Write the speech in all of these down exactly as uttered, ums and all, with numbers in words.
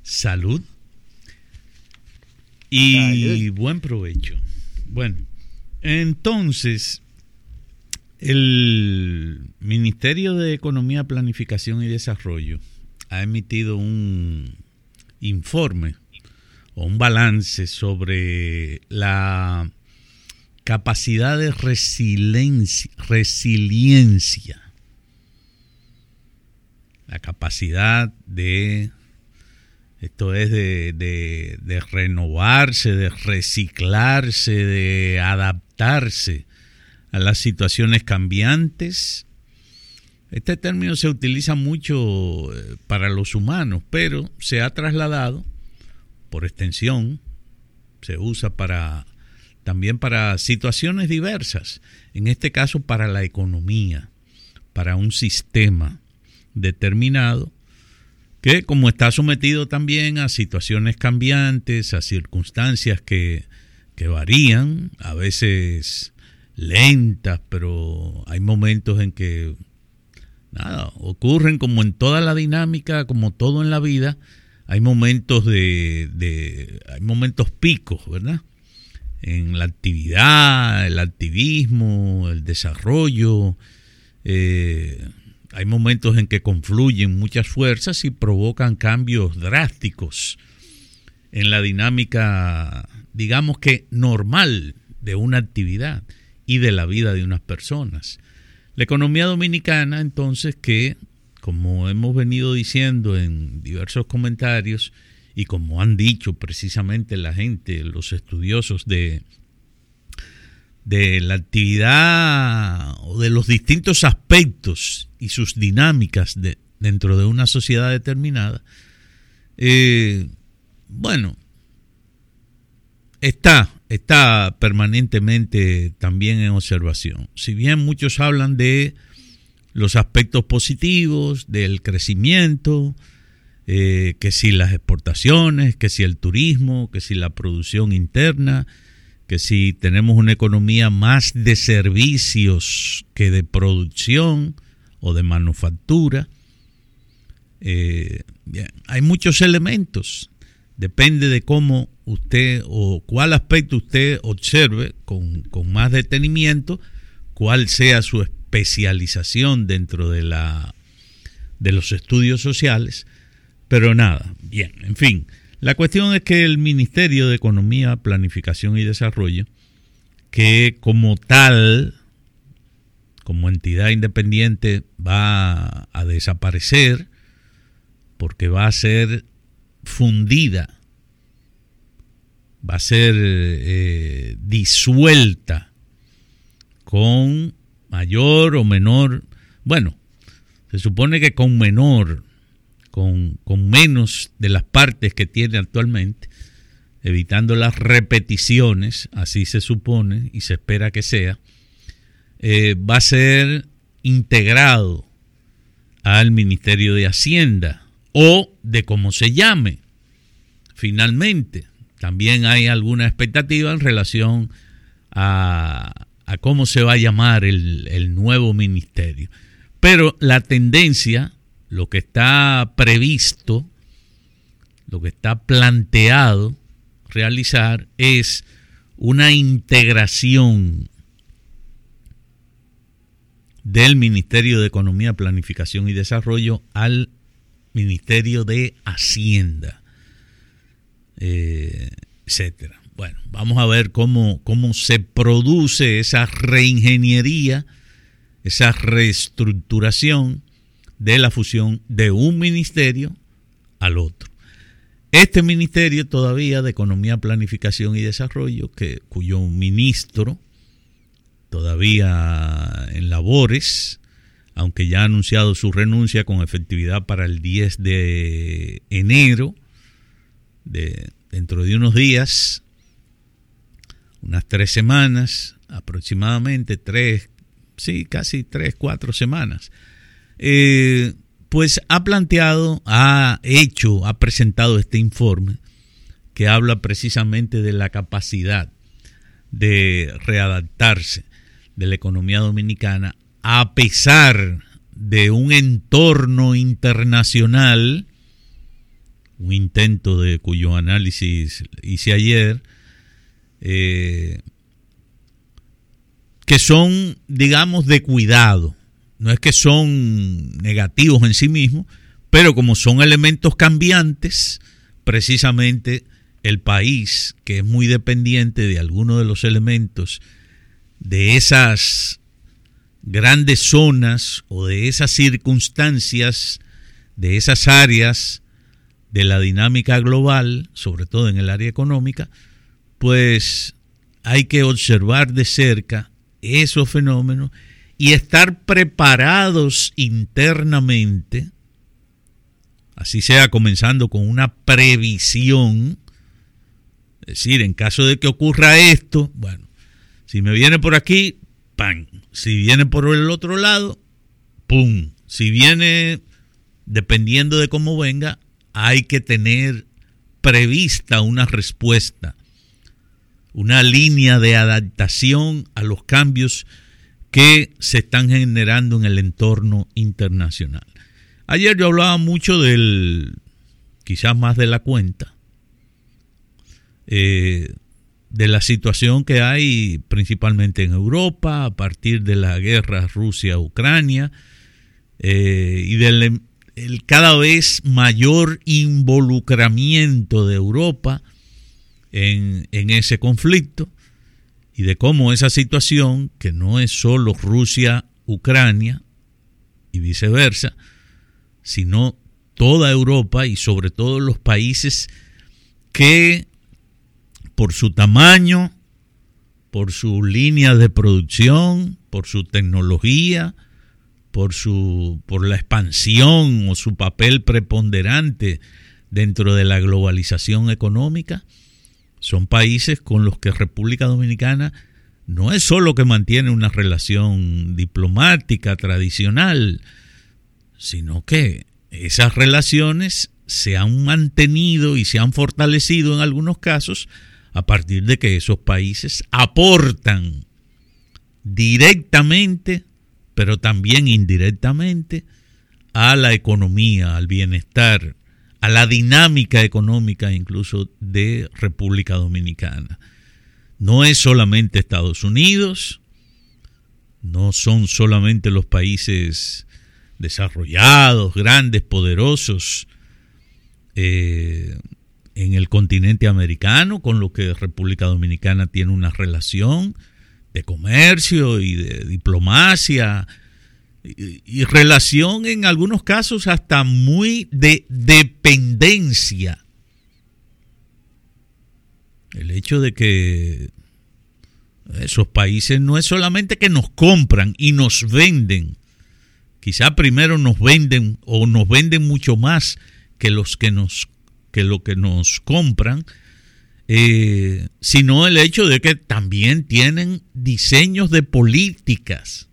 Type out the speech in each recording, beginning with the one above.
salud y salud. Buen provecho. Bueno, entonces el Ministerio de Economía, Planificación y Desarrollo ha emitido un informe o un balance sobre la capacidad de resiliencia, resiliencia, la capacidad de, esto es de, de, de renovarse, de reciclarse, de adaptarse a las situaciones cambiantes. Este término se utiliza mucho para los humanos, pero se ha trasladado, por extensión, se usa para también para situaciones diversas, en este caso para la economía, para un sistema determinado que, como está sometido también a situaciones cambiantes, a circunstancias que, que varían, a veces lentas, pero hay momentos en que nada, ocurren como en toda la dinámica, como todo en la vida, hay momentos de, de hay momentos picos, ¿verdad? En la actividad, el activismo, el desarrollo, eh, hay momentos en que confluyen muchas fuerzas y provocan cambios drásticos en la dinámica, digamos que normal de una actividad y de la vida de unas personas. La economía dominicana, entonces, que, como hemos venido diciendo en diversos comentarios, y como han dicho precisamente la gente, los estudiosos de, de la actividad o de los distintos aspectos y sus dinámicas de, dentro de una sociedad determinada, eh, bueno, está, está permanentemente también en observación. Si bien muchos hablan de los aspectos positivos, del crecimiento, Eh, que si las exportaciones, que si el turismo, que si la producción interna, que si tenemos una economía más de servicios que de producción o de manufactura. Eh, bien, hay muchos elementos, depende de cómo usted o cuál aspecto usted observe con, con más detenimiento, cuál sea su especialización dentro de, la, de los estudios sociales. Pero nada, bien, en fin, la cuestión es que el Ministerio de Economía, Planificación y Desarrollo, que como tal, como entidad independiente, va a desaparecer porque va a ser fundida, va a ser eh, disuelta con mayor o menor, bueno, se supone que con menor, Con, con menos de las partes que tiene actualmente, evitando las repeticiones, así se supone y se espera que sea, eh, va a ser integrado al Ministerio de Hacienda o de cómo se llame. Finalmente, también hay alguna expectativa en relación a, a cómo se va a llamar el, el nuevo ministerio. Pero la tendencia, lo que está previsto, lo que está planteado realizar es una integración del Ministerio de Economía, Planificación y Desarrollo al Ministerio de Hacienda, eh, etcétera. Bueno, vamos a ver cómo, cómo se produce esa reingeniería, esa reestructuración de la fusión de un ministerio al otro. Este ministerio todavía de Economía, Planificación y Desarrollo, que, cuyo ministro todavía en labores, aunque ya ha anunciado su renuncia con efectividad para el diez de enero, de, dentro de unos días, unas tres semanas aproximadamente, tres, sí, casi tres, cuatro semanas, Eh, pues ha planteado, ha hecho, ha presentado este informe que habla precisamente de la capacidad de readaptarse de la economía dominicana a pesar de un entorno internacional un intento de cuyo análisis hice ayer, eh, que son, digamos, de cuidado. No es que son negativos en sí mismos, pero como son elementos cambiantes, precisamente el país, que es muy dependiente de algunos de los elementos de esas grandes zonas o de esas circunstancias, de esas áreas de la dinámica global, sobre todo en el área económica, pues hay que observar de cerca esos fenómenos y estar preparados internamente, así sea comenzando con una previsión, es decir, en caso de que ocurra esto, bueno, si me viene por aquí, ¡pam! Si viene por el otro lado, ¡pum! Si viene, dependiendo de cómo venga, hay que tener prevista una respuesta, una línea de adaptación a los cambios que se están generando en el entorno internacional. Ayer yo hablaba mucho del, quizás más de la cuenta, eh, de la situación que hay principalmente en Europa a partir de la guerra Rusia-Ucrania eh, y del el cada vez mayor involucramiento de Europa en, en ese conflicto y de cómo esa situación, que no es solo Rusia-Ucrania y viceversa, sino toda Europa y sobre todo los países que por su tamaño, por su línea de producción, por su tecnología, por su por la expansión o su papel preponderante dentro de la globalización económica, son países con los que República Dominicana no es solo que mantiene una relación diplomática tradicional, sino que esas relaciones se han mantenido y se han fortalecido en algunos casos a partir de que esos países aportan directamente, pero también indirectamente, a la economía, al bienestar, a la dinámica económica incluso de República Dominicana. No es solamente Estados Unidos, no son solamente los países desarrollados, grandes, poderosos, eh, en el continente americano, con lo que República Dominicana tiene una relación de comercio y de diplomacia y, y relación en algunos casos hasta muy de dependencia. El hecho de que esos países no es solamente que nos compran y nos venden, quizá primero nos venden o nos venden mucho más que los que nos que lo que nos compran, eh, sino el hecho de que también tienen diseños de políticas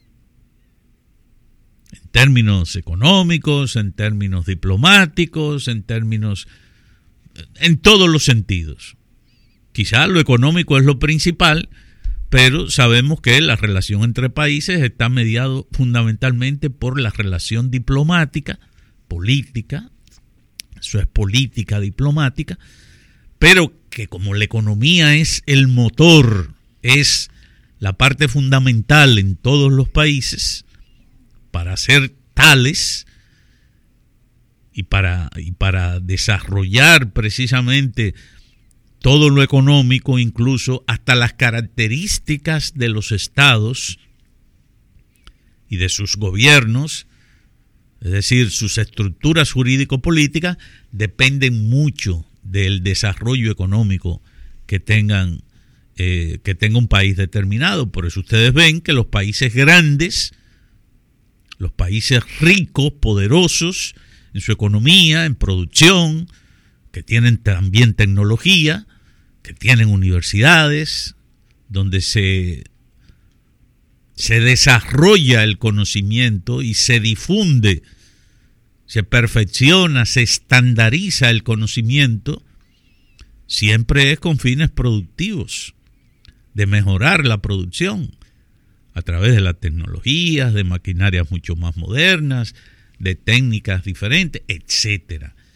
en términos económicos, en términos diplomáticos, en términos, en todos los sentidos. Quizá lo económico es lo principal, pero sabemos que la relación entre países está mediado fundamentalmente por la relación diplomática, política. Eso es política diplomática, pero que como la economía es el motor, es la parte fundamental en todos los países para ser tales y para, y para desarrollar precisamente todo lo económico, incluso hasta las características de los estados y de sus gobiernos, es decir, sus estructuras jurídico-políticas dependen mucho del desarrollo económico que tengan, eh, que tenga un país determinado. Por eso ustedes ven que los países grandes, los países ricos, poderosos en su economía, en producción, que tienen también tecnología, que tienen universidades, donde se se desarrolla el conocimiento y se difunde, se perfecciona, se estandariza el conocimiento, siempre es con fines productivos, de mejorar la producción a través de las tecnologías, de maquinarias mucho más modernas, de técnicas diferentes, etcétera.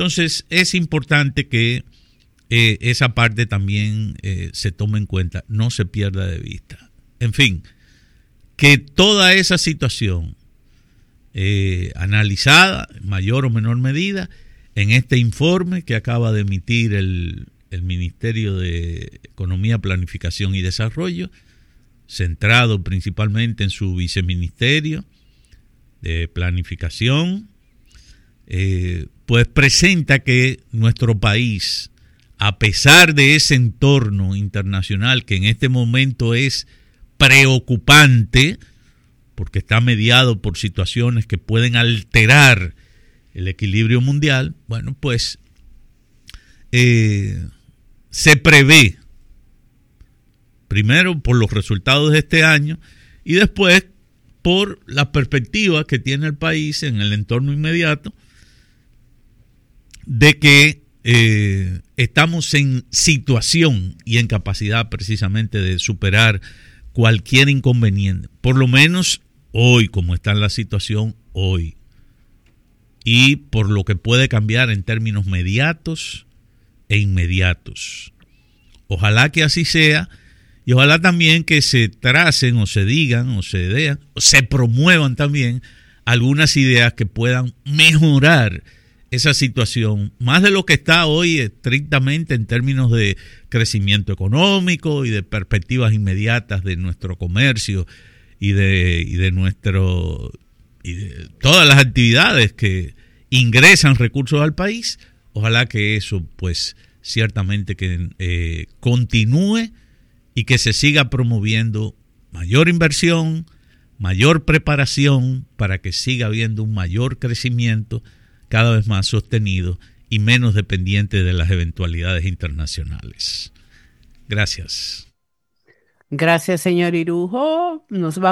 Entonces es importante que eh, esa parte también eh, se tome en cuenta, no se pierda de vista. En fin, que toda esa situación eh, analizada en mayor o menor medida en este informe que acaba de emitir el, el Ministerio de Economía, Planificación y Desarrollo, centrado principalmente en su viceministerio de Planificación, eh, pues presenta que nuestro país, a pesar de ese entorno internacional que en este momento es preocupante, porque está mediado por situaciones que pueden alterar el equilibrio mundial, bueno, pues eh, se prevé, primero por los resultados de este año y después por las perspectivas que tiene el país en el entorno inmediato, de que eh, estamos en situación y en capacidad precisamente de superar cualquier inconveniente, por lo menos hoy, como está la situación hoy, y por lo que puede cambiar en términos mediatos e inmediatos. Ojalá que así sea, y ojalá también que se tracen o se digan o se dean, o se promuevan también algunas ideas que puedan mejorar esa situación, más de lo que está hoy estrictamente en términos de crecimiento económico y de perspectivas inmediatas de nuestro comercio y de, y de nuestro y de todas las actividades que ingresan recursos al país. Ojalá que eso pues ciertamente que eh, continúe y que se siga promoviendo mayor inversión, mayor preparación para que siga habiendo un mayor crecimiento cada vez más sostenido y menos dependiente de las eventualidades internacionales. Gracias. Gracias, señor Irujo. Nos vamos.